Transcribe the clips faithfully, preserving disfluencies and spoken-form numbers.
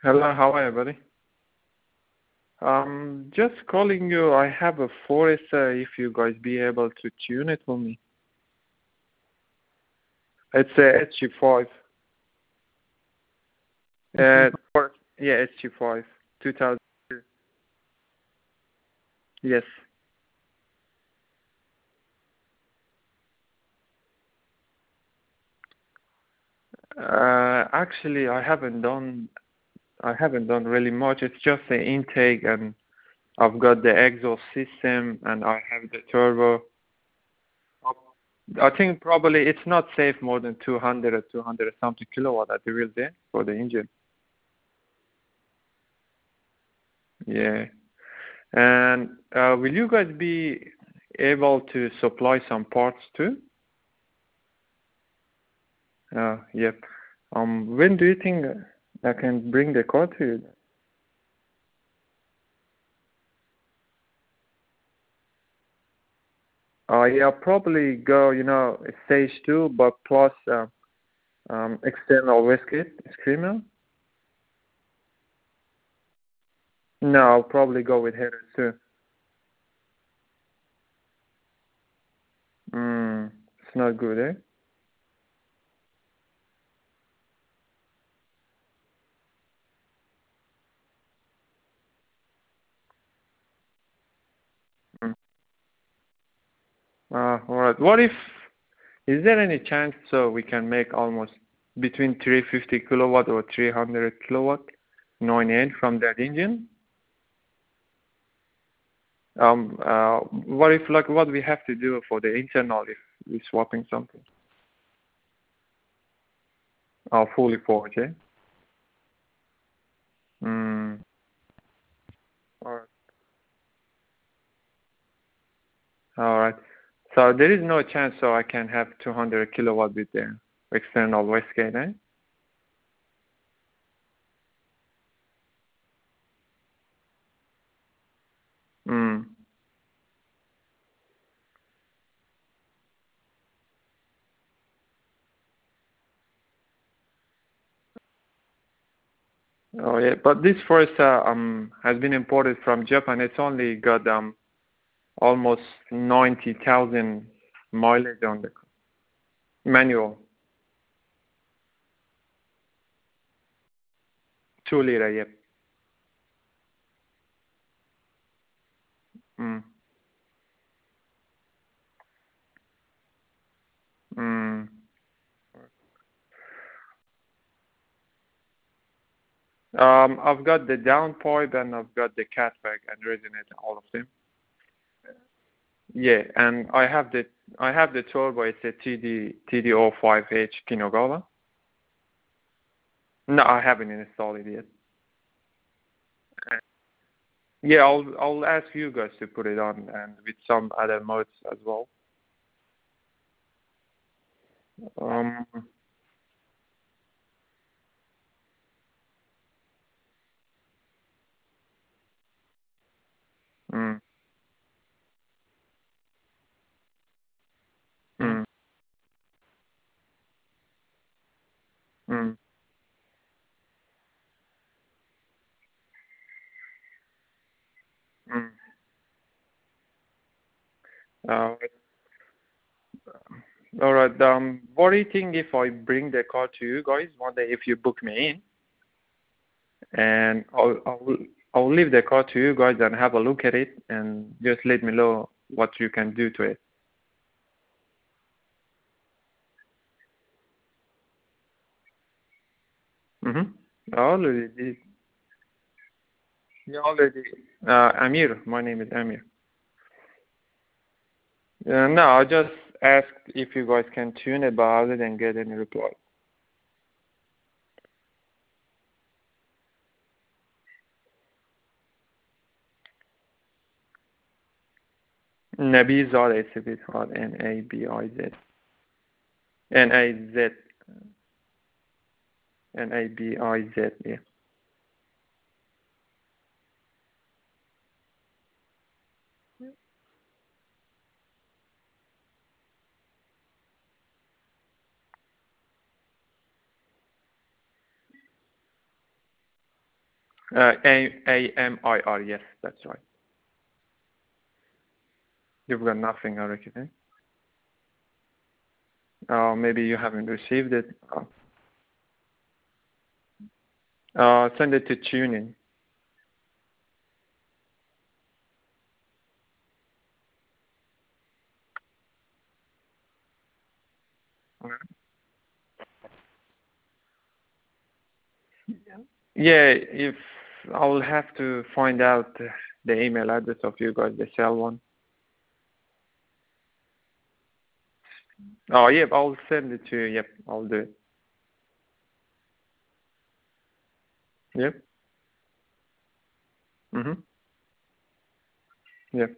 Hello, how are you, buddy? Um, just calling you. I have a Forester. If you guys be able to tune it for me, it's a S G five. Uh, for, yeah, S G five, two thousand. Yes. Uh, actually, I haven't done. I haven't done really much. It's just the intake, and I've got the exhaust system, and I have the turbo. I think probably it's not safe more than two hundred or two hundred something kilowatt at the real day for the engine. Yeah. And uh, will you guys be able to supply some parts too? Uh, yep. Um, when do you think I can bring the car to you? Uh, yeah, probably go, you know, stage two, but plus uh, um, external wastegate screamer. No, I'll probably go with headers too. Mm, it's not good, eh? Mm. Uh, all right. What if, is there any chance so we can make almost between three hundred fifty kilowatt or three hundred kilowatt nine eight from that engine? Um, uh, what if, like, what we have to do for the internal if we're swapping something? Oh, fully forged, eh? Mm. All right. All right. So there is no chance so I can have two hundred kilowatt with the external wastegate, eh? Mm. Oh yeah, but this first uh, um has been imported from Japan. It's only got um almost ninety thousand mileage on the manual, two liter. Yep. Mm. Mm. Um, I've got the downpipe and I've got the catback and resonate, all of them. Yeah, and I have the I have the turbo. It's a T D T D zero five H Kinogava. No, I haven't installed it yet. Uh, Yeah, I'll I'll ask you guys to put it on and with some other modes as well. Um. Mm, mm, mm, mm. Uh, all right. Um, what do you think if I bring the car to you guys one day if you book me in? And I'll I'll I'll leave the car to you guys and have a look at it and just let me know what you can do to it. Mm-hmm. I already did. Yeah, already. Uh, Amir. My name is Amir. Uh, no, I just asked if you guys can tune it, but I didn't get any reply. Nabizad, it's a bit hard. N A B I Z. N A Z. N A B I Z. Yeah. Uh, A A M I R. Yes, that's right. You've got nothing, I reckon. Uh, maybe you haven't received it. Uh, uh, send it to TuneIn. Yeah, if I will have to find out the email address of you guys, the cell one. Oh, yep, I'll send it to you. Yep, I'll do it. Yep. Mhm. Yep.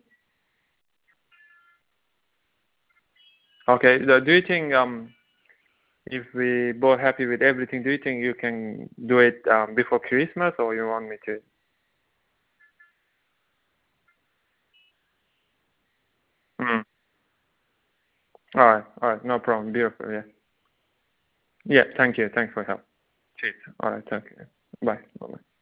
Okay. Do do you think um if we both happy with everything, do you think you can do it um before Christmas, or you want me to? Mm. All right. All right. No problem. Beautiful. Yeah. Yeah. Thank you. Thanks for your help. Cheers. All right. Thank you. Bye. Bye.